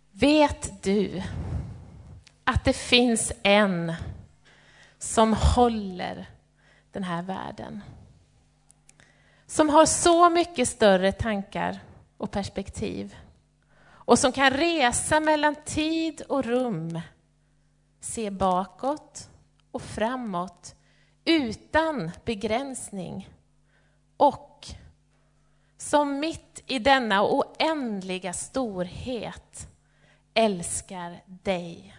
Vet du att det finns en som håller den här världen? Som har så mycket större tankar och perspektiv. Och som kan resa mellan tid och rum. Se bakåt och framåt utan begränsning. Och som mitt i denna oändliga storhet älskar dig.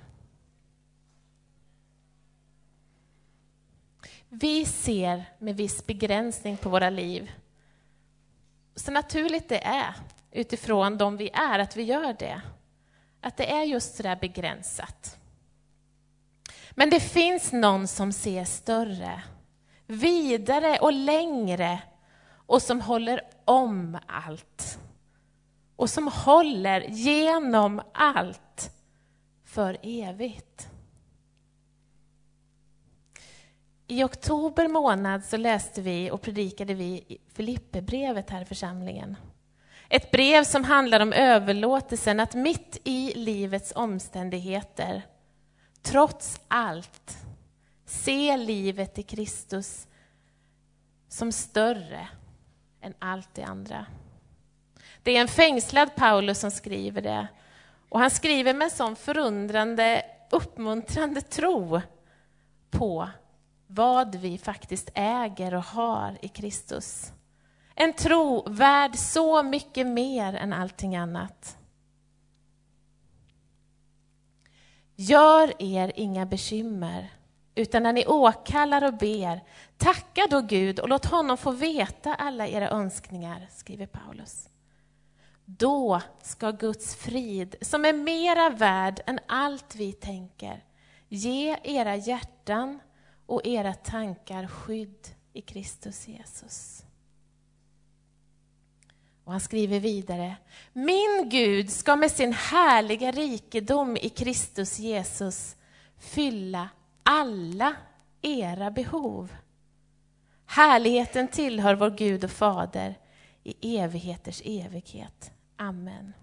Vi ser med viss begränsning på våra liv. Så naturligt det är, utifrån de vi är, att vi gör det. Att det är just så där begränsat. Men det finns någon som ser större, vidare och längre och som håller om allt. Och som håller genom allt för evigt. I oktober månad så läste vi och predikade vi Filipperbrevet här i församlingen. Ett brev som handlar om överlåtelsen, att mitt i livets omständigheter, trots allt, se livet i Kristus som större än allt det andra. Det är en fängslad Paulus som skriver det. Och han skriver med en sån förundrande, uppmuntrande tro på vad vi faktiskt äger och har i Kristus. En tro värd så mycket mer än allting annat. Gör er inga bekymmer, utan när ni åkallar och ber, tacka då Gud och låt honom få veta alla era önskningar, skriver Paulus. Då ska Guds frid, som är mera värd än allt vi tänker, ge era hjärtan och era tankar skydd i Kristus Jesus. Och han skriver vidare: min Gud ska med sin härliga rikedom i Kristus Jesus fylla alla era behov. Härligheten tillhör vår Gud och Fader i evigheters evighet. Amen.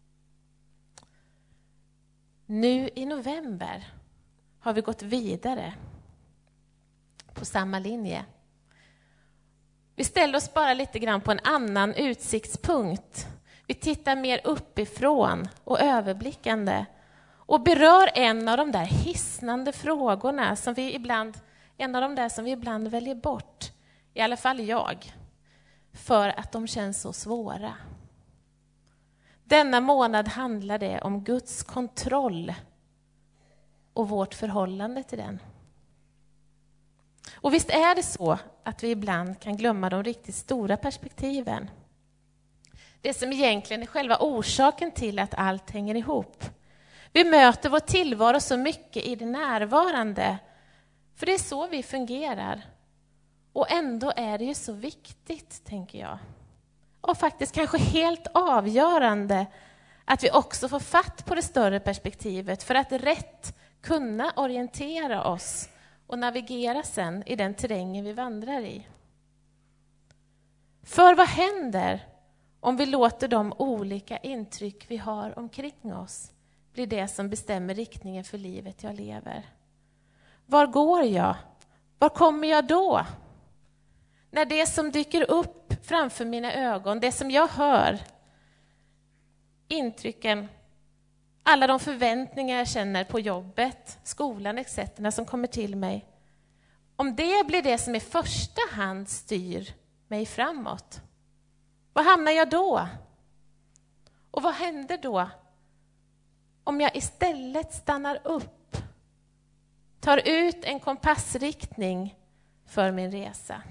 Nu i november har vi gått vidare på samma linje. Vi ställer oss bara lite grann på en annan utsiktspunkt. Vi tittar mer uppifrån och överblickande och berör en av de där hisnande frågorna som vi ibland väljer bort, i alla fall jag, för att de känns så svåra. Denna månad handlar det om Guds kontroll och vårt förhållande till den. Och visst är det så att vi ibland kan glömma de riktigt stora perspektiven. Det som egentligen är själva orsaken till att allt hänger ihop. Vi möter vår tillvaro så mycket i det närvarande, för det är så vi fungerar. Och ändå är det ju så viktigt, tänker jag. Och faktiskt kanske helt avgörande att vi också får fatt på det större perspektivet för att rätt kunna orientera oss och navigera sen i den terrängen vi vandrar i. För vad händer om vi låter de olika intryck vi har omkring oss bli det som bestämmer riktningen för livet jag lever? Var går jag? Var kommer jag då? När det som dyker upp framför mina ögon, det som jag hör, intrycken, alla de förväntningar jag känner på jobbet, skolan etc. som kommer till mig. Om det blir det som i första hand styr mig framåt, var hamnar jag då? Och vad händer då om jag istället stannar upp, tar ut en kompassriktning för min resa?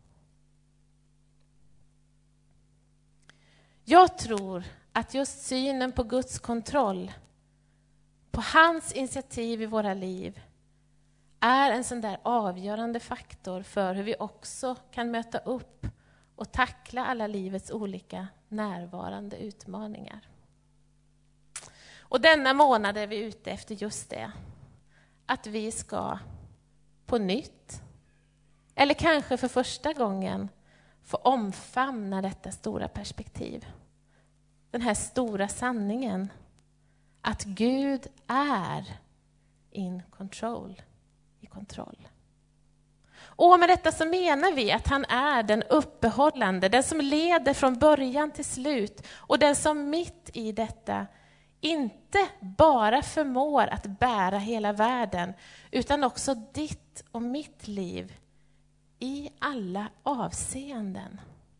Jag tror att just synen på Guds kontroll, på hans initiativ i våra liv, är en sån där avgörande faktor för hur vi också kan möta upp och tackla alla livets olika närvarande utmaningar. Och denna månad är vi ute efter just det. Att vi ska på nytt, eller kanske för första gången, få omfamna detta stora perspektiv. Den här stora sanningen. att Gud är i kontroll. Och med detta så menar vi att han är den uppehållande, den som leder från början till slut och den som mitt i detta inte bara förmår att bära hela världen utan också ditt och mitt liv i alla avseenden.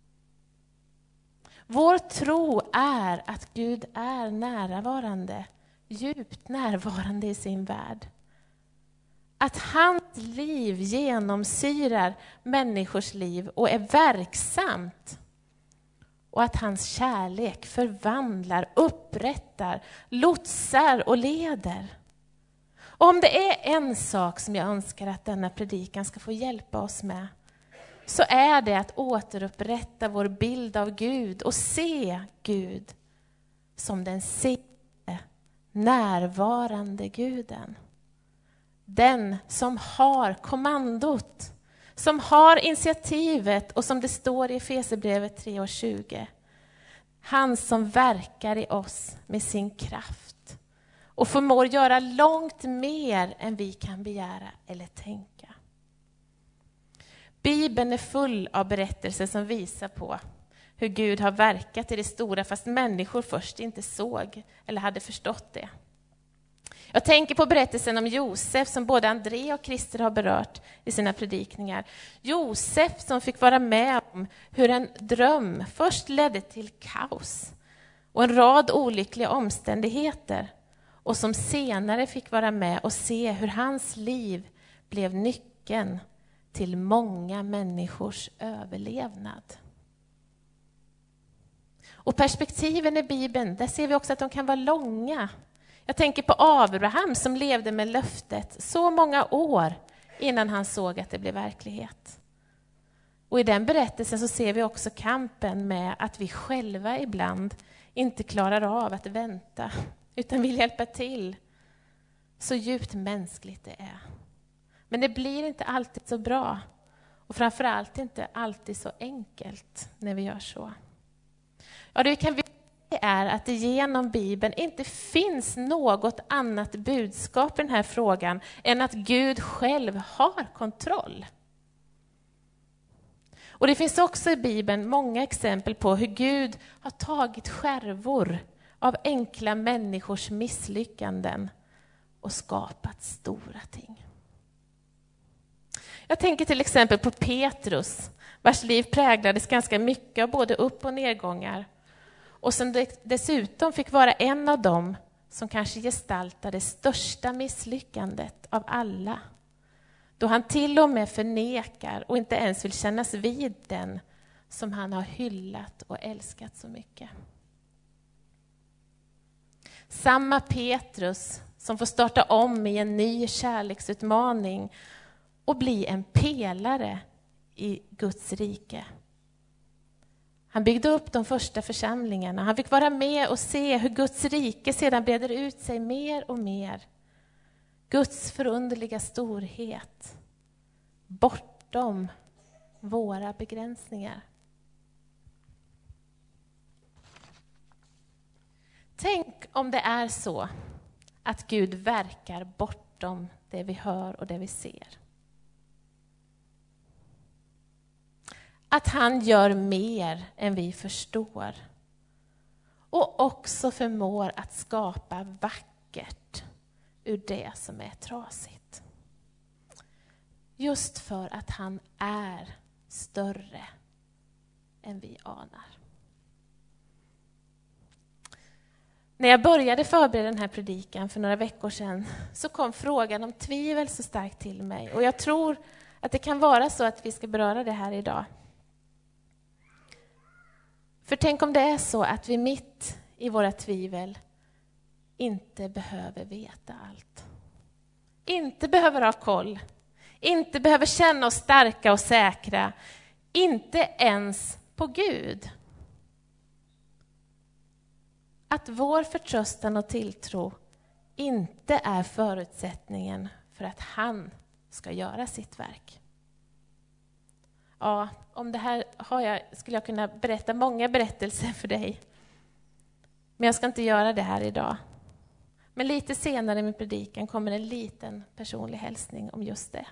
Vår tro är att Gud är närvarande, djupt närvarande i sin värld. Att hans liv genomsyrar människors liv och är verksamt. Och att hans kärlek förvandlar, upprättar, lotsar och leder. Och om det är en sak som jag önskar att denna predikan ska få hjälpa oss med, så är det att återupprätta vår bild av Gud och se Gud som den seende, närvarande Guden. Den som har kommandot, som har initiativet och som det står i Efesierbrevet 3:20. Han som verkar i oss med sin kraft och förmår göra långt mer än vi kan begära eller tänka. Bibeln är full av berättelser som visar på hur Gud har verkat i det stora fast människor först inte såg eller hade förstått det. Jag tänker på berättelsen om Josef som både André och Christer har berört i sina predikningar. Josef som fick vara med om hur en dröm först ledde till kaos och en rad olyckliga omständigheter och som senare fick vara med och se hur hans liv blev nyckeln till många människors överlevnad. Och perspektiven i Bibeln, där ser vi också att de kan vara långa. Jag tänker på Abraham som levde med löftet så många år innan han såg att det blev verklighet. Och i den berättelsen så ser vi också kampen med att vi själva ibland inte klarar av att vänta utan vill hjälpa till. Så djupt mänskligt det är. Men det blir inte alltid så bra och framförallt inte alltid så enkelt när vi gör så. Ja, det kan vi är att det genom Bibeln inte finns något annat budskap i den här frågan än att Gud själv har kontroll. Och det finns också i Bibeln många exempel på hur Gud har tagit skärvor av enkla människors misslyckanden och skapat stora ting. Jag tänker till exempel på Petrus, vars liv präglades ganska mycket av både upp- och nedgångar. Och som dessutom fick vara en av dem som kanske gestaltade det största misslyckandet av alla. Då han till och med förnekar och inte ens vill kännas vid den som han har hyllat och älskat så mycket. Samma Petrus som får starta om i en ny kärleksutmaning och bli en pelare i Guds rike. Han byggde upp de första församlingarna. Han fick vara med och se hur Guds rike sedan breder ut sig mer och mer. Guds förunderliga storhet bortom våra begränsningar. Tänk om det är så att Gud verkar bortom det vi hör och det vi ser. Att han gör mer än vi förstår. Och också förmår att skapa vackert ur det som är trasigt. Just för att han är större än vi anar. När jag började förbereda den här predikan för några veckor sedan så kom frågan om tvivel så starkt till mig. Och jag tror att det kan vara så att vi ska beröra det här idag. För tänk om det är så att vi mitt i våra tvivel inte behöver veta allt. Inte behöver ha koll. Inte behöver känna oss starka och säkra. Inte ens på Gud. Att vår förtröstan och tilltro inte är förutsättningen för att han ska göra sitt verk. Ja, om det här skulle jag kunna berätta många berättelser för dig. Men jag ska inte göra det här idag. Men lite senare i min predikan kommer en liten personlig hälsning om just det.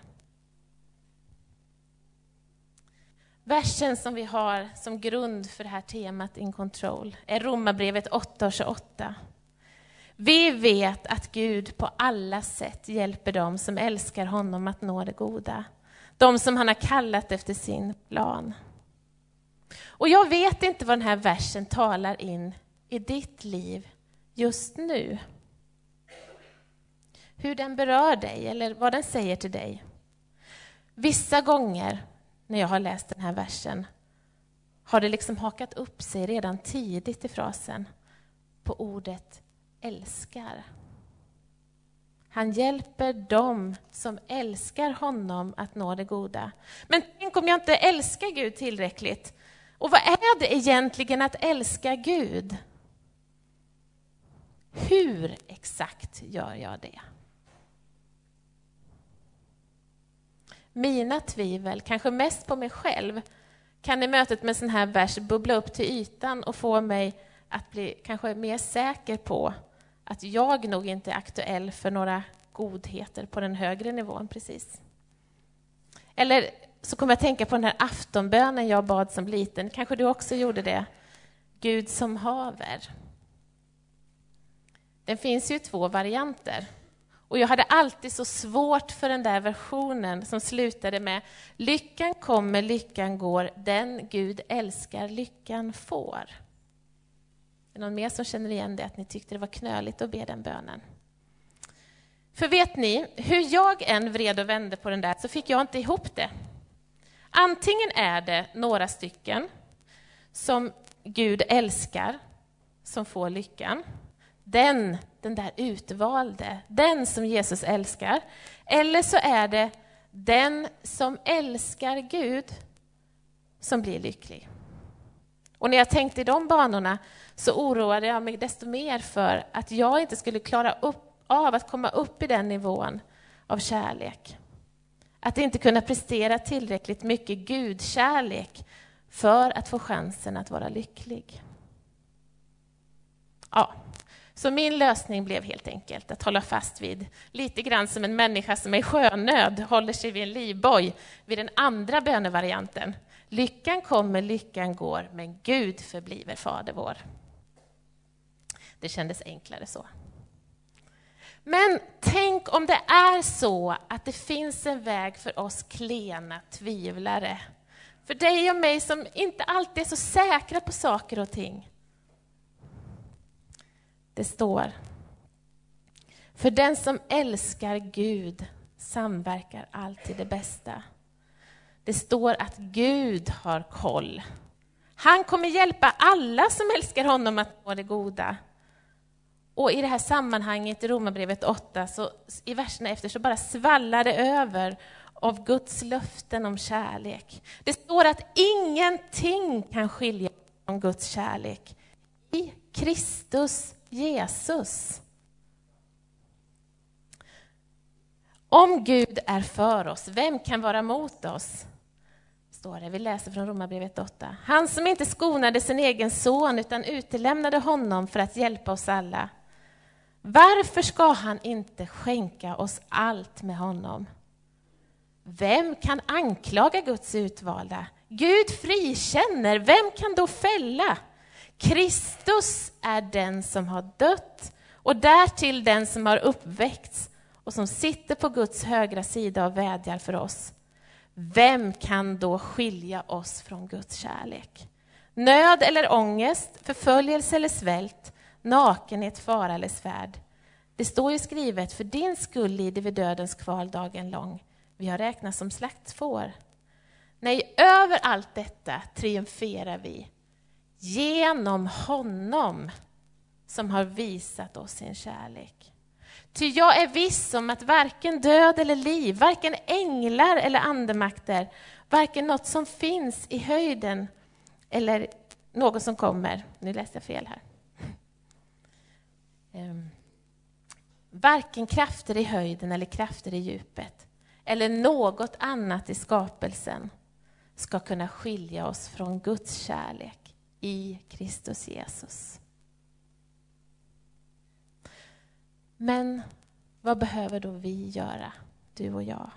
Versen som vi har som grund för det här temat in control är Romarbrevet 8:28. Vi vet att Gud på alla sätt hjälper dem som älskar honom att nå det goda. De som han har kallat efter sin plan. Och jag vet inte vad den här versen talar in i ditt liv just nu. Hur den berör dig eller vad den säger till dig. Vissa gånger när jag har läst den här versen har det liksom hakat upp sig redan tidigt i frasen på ordet älskar. Han hjälper dem som älskar honom att nå det goda. Men tänk om jag inte älskar Gud tillräckligt. Och vad är det egentligen att älska Gud? Hur exakt gör jag det? Mina tvivel, kanske mest på mig själv, kan i mötet med sån här vers bubbla upp till ytan och få mig att bli kanske mer säker på att jag nog inte är aktuell för några godheter på den högre nivån precis. Eller så kommer jag tänka på den här aftonbönen jag bad som liten. Kanske du också gjorde det. Gud som haver. Den finns ju i 2 varianter. Och jag hade alltid så svårt för den där versionen som slutade med lyckan kommer, lyckan går, den Gud älskar, lyckan får. Är det någon mer som känner igen det, att ni tyckte det var knöligt att be den bönen? För vet ni, hur jag än vred och vände på den där så fick jag inte ihop det. Antingen är det några stycken som Gud älskar som får lyckan. Den där utvalde, den som Jesus älskar. Eller så är det den som älskar Gud som blir lycklig. Och när jag tänkte i de banorna så oroade jag mig desto mer för att jag inte skulle klara av att komma upp i den nivån av kärlek. Att inte kunna prestera tillräckligt mycket Gudkärlek för att få chansen att vara lycklig. Ja, så min lösning blev helt enkelt att hålla fast vid, lite grann som en människa som är i sjönöd håller sig vid en livboj, vid den andra bönevarianten. Lyckan kommer, lyckan går, men Gud förbliver Fader vår. Det kändes enklare så. Men tänk om det är så att det finns en väg för oss klena tvivlare. För dig och mig som inte alltid är så säkra på saker och ting. Det står: för den som älskar Gud samverkar alltid det bästa. Det står att Gud har koll. Han kommer hjälpa alla som älskar honom att nå det goda. Och i det här sammanhanget i Romarbrevet 8, så i verserna efter så bara svallar det över av Guds löften om kärlek. Det står att ingenting kan skilja från Guds kärlek i Kristus Jesus. Om Gud är för oss, vem kan vara mot oss? Står det, vi läser från Romarbrevet 8. Han som inte skonade sin egen son utan utelämnade honom för att hjälpa oss alla. Varför ska han inte skänka oss allt med honom? Vem kan anklaga Guds utvalda? Gud frikänner, vem kan då fälla? Kristus är den som har dött och därtill den som har uppväckts och som sitter på Guds högra sida och vädjar för oss. Vem kan då skilja oss från Guds kärlek? Nöd eller ångest, förföljelse eller svält, nakenhet, fara eller svärd. Det står ju skrivet, för din skull lider vi dödens kval dagen lång. Vi har räknat som slaktfår. Nej, över allt detta triumferar vi genom honom som har visat oss sin kärlek. Ty jag är viss om att varken död eller liv, varken änglar eller andemakter, varken något som finns i höjden eller något som kommer. Nu läste jag fel här. Varken krafter i höjden eller krafter i djupet eller något annat i skapelsen ska kunna skilja oss från Guds kärlek i Kristus Jesus. Men vad behöver då vi göra, du och jag?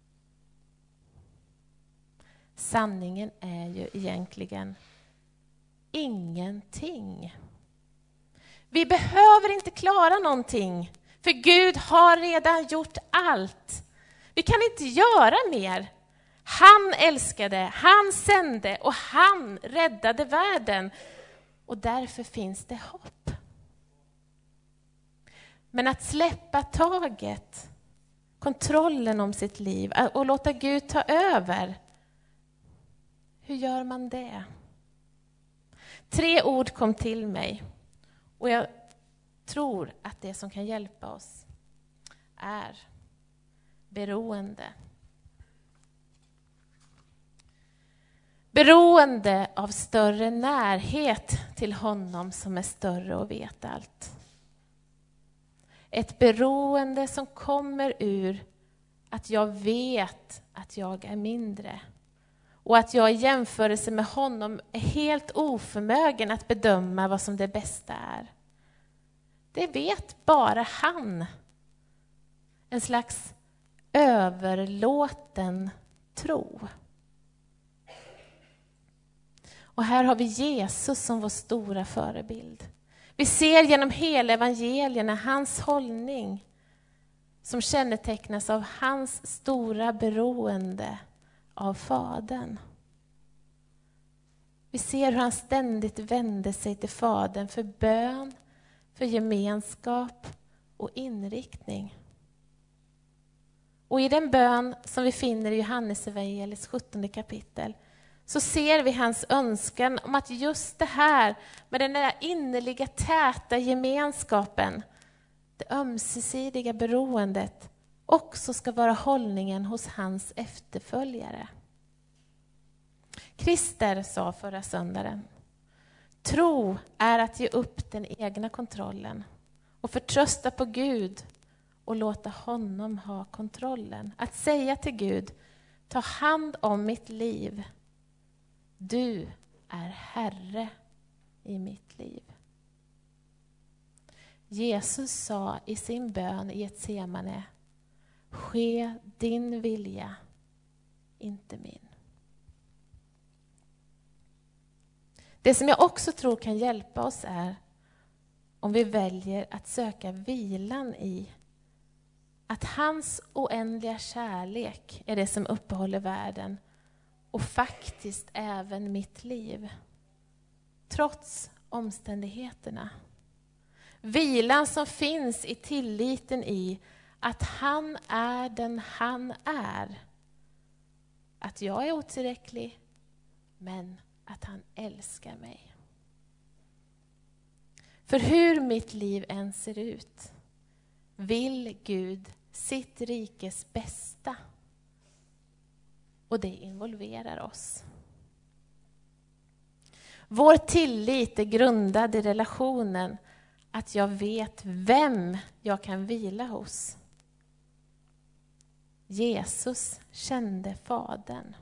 Sanningen är ju egentligen ingenting. Vi behöver inte klara någonting, för Gud har redan gjort allt. Vi kan inte göra mer. Han älskade, han sände och han räddade världen. Och därför finns det hopp. Men att släppa taget, kontrollen om sitt liv och låta Gud ta över. Hur gör man det? 3 ord kom till mig. Och jag tror att det som kan hjälpa oss är beroende. Beroende av större närhet till honom som är större och vet allt. Ett beroende som kommer ur att jag vet att jag är mindre. Och att jag i jämförelse med honom är helt oförmögen att bedöma vad som det bästa är. Det vet bara han. En slags överlåten tro. Och här har vi Jesus som vår stora förebild. Vi ser genom hela evangelierna hans hållning som kännetecknas av hans stora beroende av Fadern. Vi ser hur han ständigt vände sig till Fadern för bön, för gemenskap och inriktning. Och i den bön som vi finner i Johannesevangeliets 17 kapitel så ser vi hans önskan om att just det här med den där innerliga täta gemenskapen, det ömsesidiga beroendet, också ska vara hållningen hos hans efterföljare. Christer sa förra söndagen: tro är att ge upp den egna kontrollen och förtrösta på Gud och låta honom ha kontrollen. Att säga till Gud: ta hand om mitt liv. Du är Herre i mitt liv. Jesus sa i sin bön i Getsemane: ske din vilja, inte min. Det som jag också tror kan hjälpa oss är om vi väljer att söka vilan i att hans oändliga kärlek är det som uppehåller världen och faktiskt även mitt liv, trots omständigheterna. Vilan som finns i tilliten i att han är den han är. Att jag är otillräcklig, men att han älskar mig. För hur mitt liv än ser ut vill Gud sitt rikes bästa. Och det involverar oss. Vår tillit är grundad i relationen att jag vet vem jag kan vila hos. Jesus kände Fadern.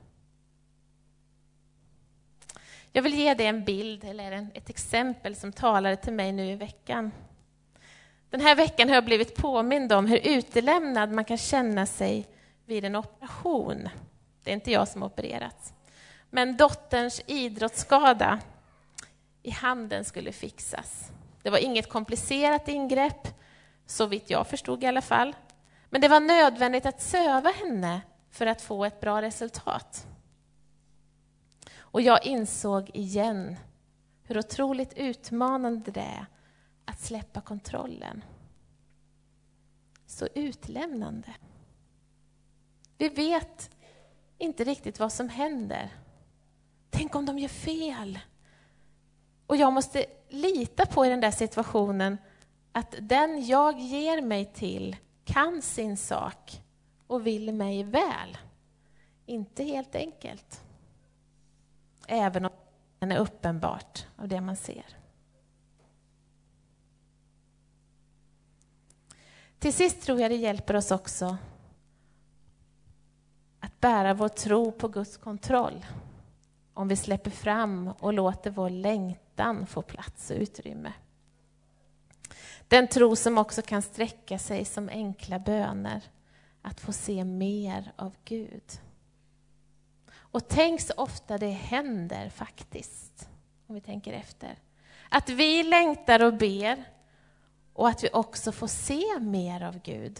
Jag vill ge dig en bild eller ett exempel som talade till mig nu i veckan. Den här veckan har jag blivit påmind om hur utelämnad man kan känna sig vid en operation. Det är inte jag som har opererat. Men dotterns idrottsskada i handen skulle fixas. Det var inget komplicerat ingrepp, så vitt jag förstod i alla fall. Men det var nödvändigt att söva henne för att få ett bra resultat. Och jag insåg igen hur otroligt utmanande det är att släppa kontrollen. Så utlämnande. Vi vet inte riktigt vad som händer. Tänk om de gör fel. Och jag måste lita på i den där situationen att den jag ger mig till kan sin sak och vill mig väl. Inte helt enkelt. Även om den är uppenbart av det man ser. Till sist tror jag det hjälper oss också att bära vår tro på Guds kontroll. Om vi släpper fram och låter vår längtan få plats och utrymme. Den tro som också kan sträcka sig som enkla böner. Att få se mer av Gud. Och tänk så ofta det händer faktiskt. Om vi tänker efter. Att vi längtar och ber. Och att vi också får se mer av Gud.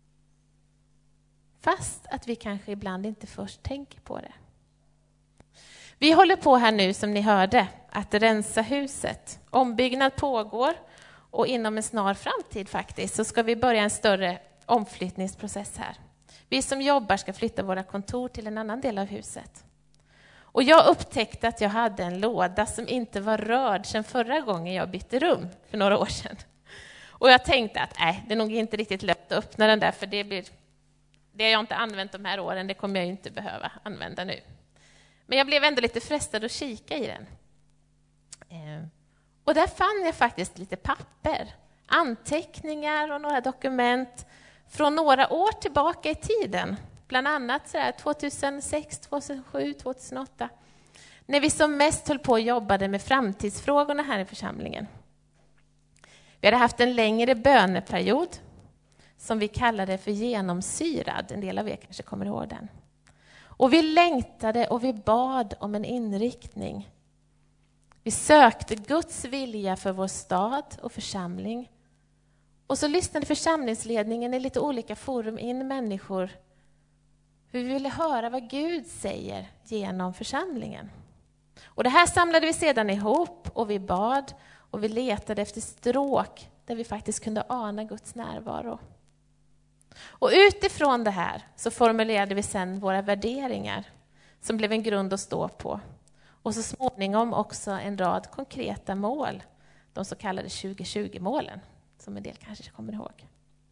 Fast att vi kanske ibland inte först tänker på det. Vi håller på här nu, som ni hörde, att rensa huset. Ombyggnad pågår och inom en snar framtid faktiskt så ska vi börja en större omflyttningsprocess här. Vi som jobbar ska flytta våra kontor till en annan del av huset. Och jag upptäckte att jag hade en låda som inte var rörd sedan förra gången jag bytte rum för några år sedan. Och jag tänkte att det är nog inte riktigt lätt att öppna den där, för det har jag inte använt de här åren, det kommer jag ju inte behöva använda nu. Men jag blev ändå lite frestad att kika i den. Och där fann jag faktiskt lite papper, anteckningar och några dokument från några år tillbaka i tiden. Bland annat 2006, 2007, 2008. När vi som mest höll på och jobbade med framtidsfrågorna här i församlingen. Vi hade haft en längre böneperiod som vi kallade för genomsyrad. En del av er kanske kommer ihåg den. Och vi längtade och vi bad om en inriktning. Vi sökte Guds vilja för vår stad och församling. Och så lyssnade församlingsledningen i lite olika forum in människor. Vi ville höra vad Gud säger genom församlingen. Och det här samlade vi sedan ihop och vi bad och vi letade efter stråk där vi faktiskt kunde ana Guds närvaro. Och utifrån det här så formulerade vi sedan våra värderingar som blev en grund att stå på. Och så småningom också en rad konkreta mål, de så kallade 2020-målen, som en del kanske kommer ihåg.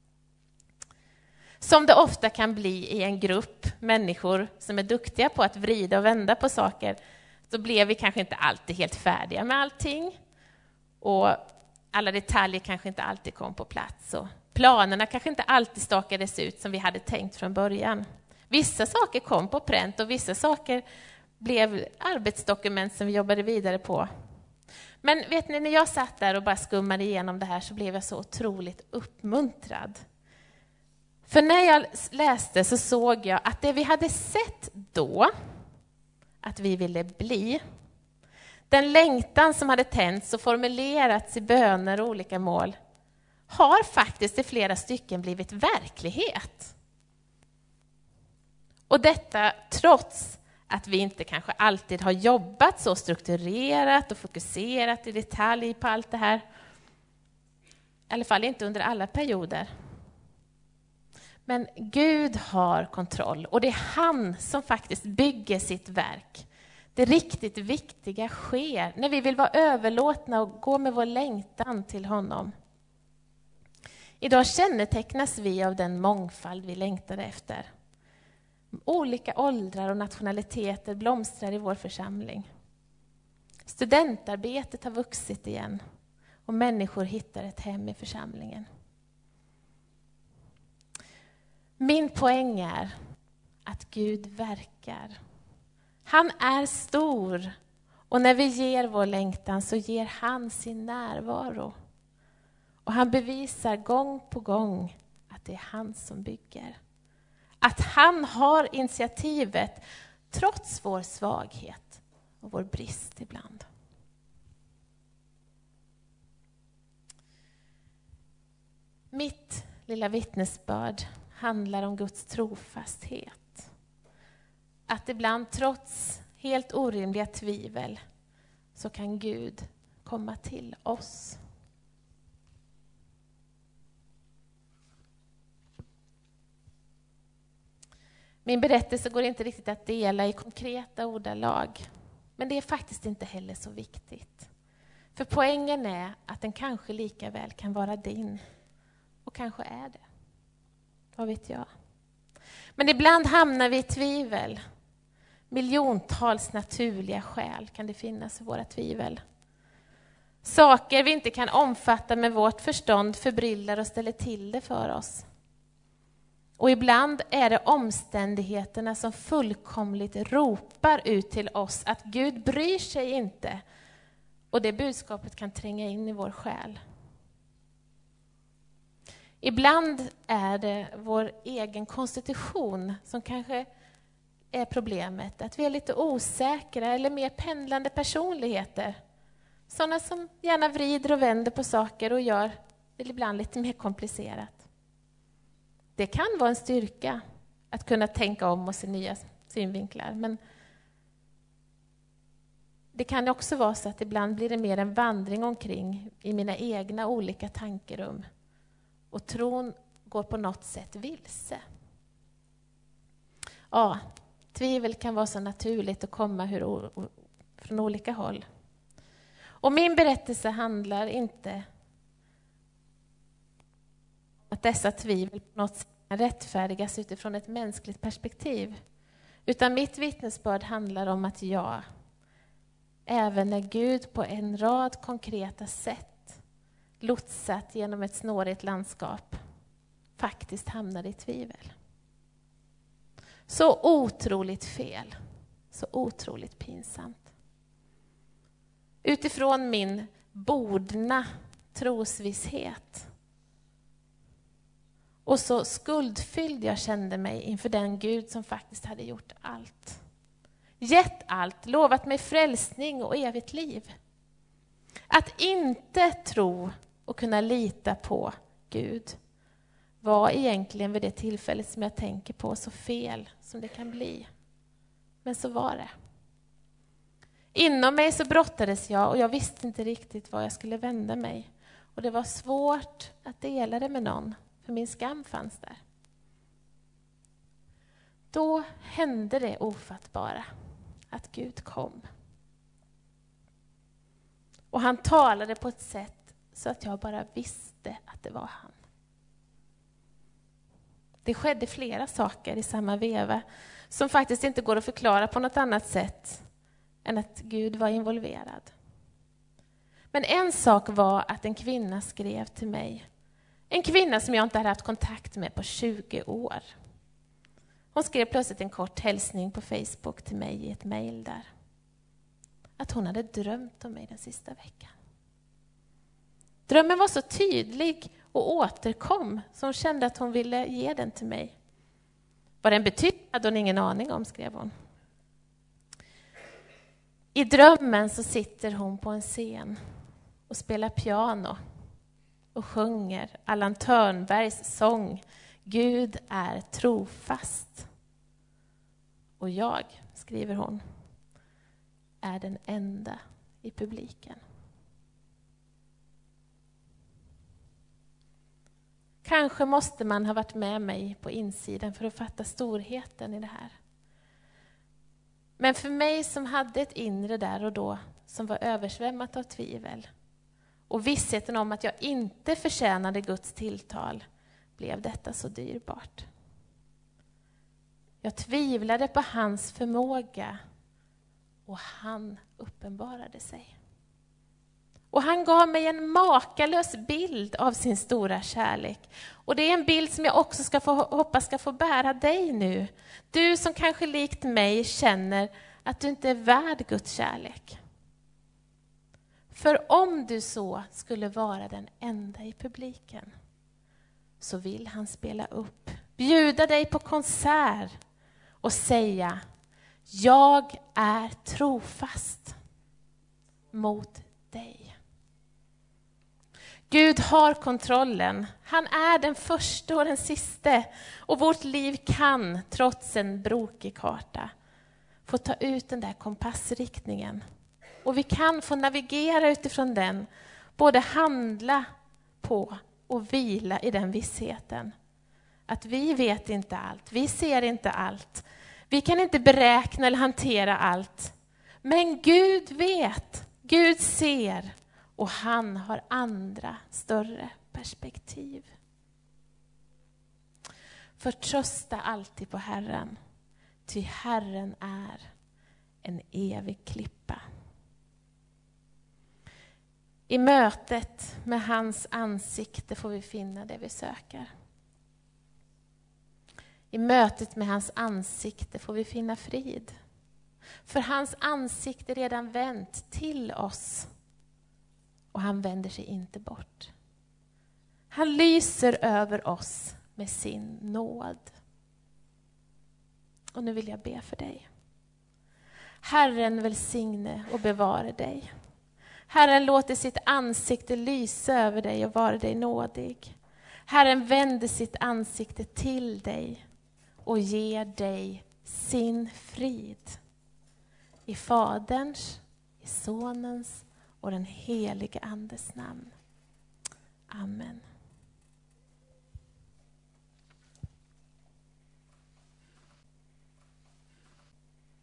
Som det ofta kan bli i en grupp människor som är duktiga på att vrida och vända på saker, så blev vi kanske inte alltid helt färdiga med allting. Och alla detaljer kanske inte alltid kom på plats. Och planerna kanske inte alltid stakades ut som vi hade tänkt från början. Vissa saker kom på pränt och vissa saker blev arbetsdokument som vi jobbade vidare på. Men vet ni, när jag satt där och bara skummade igenom det här så blev jag så otroligt uppmuntrad. För när jag läste så såg jag att det vi hade sett då, att vi ville bli, den längtan som hade tänts och formulerats i böner och olika mål, har faktiskt i flera stycken blivit verklighet. Och detta trots att vi inte kanske alltid har jobbat så strukturerat och fokuserat i detalj på allt det här. I alla fall inte under alla perioder. Men Gud har kontroll och det är han som faktiskt bygger sitt verk. Det riktigt viktiga sker när vi vill vara överlåtna och gå med vår längtan till honom. Idag kännetecknas vi av den mångfald vi längtade efter. Olika åldrar och nationaliteter blomstrar i vår församling. Studentarbetet har vuxit igen och människor hittar ett hem i församlingen. Min poäng är att Gud verkar. Han är stor och när vi ger vår längtan så ger han sin närvaro. Och han bevisar gång på gång att det är han som bygger. Att han har initiativet trots vår svaghet och vår brist ibland. Mitt lilla vittnesbörd handlar om Guds trofasthet. Att ibland trots helt orimliga tvivel så kan Gud komma till oss. Min berättelse går inte riktigt att dela i konkreta ordalag. Men det är faktiskt inte heller så viktigt. För poängen är att den kanske lika väl kan vara din. Och kanske är det. Vad vet jag. Men ibland hamnar vi i tvivel. Miljontals naturliga skäl kan det finnas för våra tvivel. Saker vi inte kan omfatta med vårt förstånd förbryllar och ställer till det för oss. Och ibland är det omständigheterna som fullkomligt ropar ut till oss att Gud bryr sig inte. Och det budskapet kan tränga in i vår själ. Ibland är det vår egen konstitution som kanske är problemet. Att vi är lite osäkra eller mer pendlande personligheter. Sådana som gärna vrider och vänder på saker och gör det ibland lite mer komplicerat. Det kan vara en styrka att kunna tänka om och se nya synvinklar. Men det kan också vara så att ibland blir det mer en vandring omkring i mina egna olika tankerum. Och tron går på något sätt vilse. Ja, tvivel kan vara så naturligt att komma från olika håll. Och min berättelse handlar inte om att dessa tvivel på något sätt kan rättfärdigas utifrån ett mänskligt perspektiv. Utan mitt vittnesbörd handlar om att jag, även när Gud på en rad konkreta sätt lotsat genom ett snårigt landskap, faktiskt hamnade i tvivel. Så otroligt fel, så otroligt pinsamt. Utifrån min bodna trosvisshet och så skuldfylld jag kände mig inför den Gud som faktiskt hade gjort allt. Gett allt, lovat mig frälsning och evigt liv. Att inte tro och kunna lita på Gud var egentligen vid det tillfället som jag tänker på så fel som det kan bli. Men så var det. Inom mig så brottades jag och jag visste inte riktigt var jag skulle vända mig. Och det var svårt att dela det med någon, för min skam fanns där. Då hände det ofattbara, att Gud kom. Och han talade på ett sätt så att jag bara visste att det var han. Det skedde flera saker i samma veva som faktiskt inte går att förklara på något annat sätt än att Gud var involverad. Men en sak var att en kvinna skrev till mig. En kvinna som jag inte hade haft kontakt med på 20 år. Hon skrev plötsligt en kort hälsning på Facebook till mig i ett mejl där. Att hon hade drömt om mig den sista veckan. Drömmen var så tydlig och återkom så hon kände att hon ville ge den till mig. Vad den betydde hade hon ingen aning om, skrev hon. I drömmen så sitter hon på en scen och spelar piano och sjunger Allan Törnbergs sång Gud är trofast. Och jag, skriver hon, är den enda i publiken. Kanske måste man ha varit med mig på insidan för att fatta storheten i det här. Men för mig som hade ett inre där och då som var översvämmat av tvivel och vissheten om att jag inte förtjänade Guds tilltal blev detta så dyrbart. Jag tvivlade på hans förmåga och han uppenbarade sig. Och han gav mig en makalös bild av sin stora kärlek. Och det är en bild som jag också hoppas ska få bära dig nu. Du som kanske likt mig känner att du inte är värd Guds kärlek. För om du så skulle vara den enda i publiken så vill han spela upp, bjuda dig på konsert och säga: jag är trofast mot dig. Gud har kontrollen. Han är den första och den siste. Och vårt liv kan, trots en brokig karta, få ta ut den där kompassriktningen. Och vi kan få navigera utifrån den. Både handla på och vila i den vissheten. Att vi vet inte allt. Vi ser inte allt. Vi kan inte beräkna eller hantera allt. Men Gud vet. Gud ser. Och han har andra, större perspektiv. Förtrösta alltid på Herren. Ty Herren är en evig klippa. I mötet med hans ansikte får vi finna det vi söker. I mötet med hans ansikte får vi finna frid. För hans ansikte är redan vänt till oss. Och han vänder sig inte bort. Han lyser över oss med sin nåd. Och nu vill jag be för dig. Herren välsigne och bevara dig. Herren låter sitt ansikte lysa över dig och vara dig nådig. Herren vänder sitt ansikte till dig och ger dig sin frid. I Faderns, i Sonens och den helige Andes namn. Amen.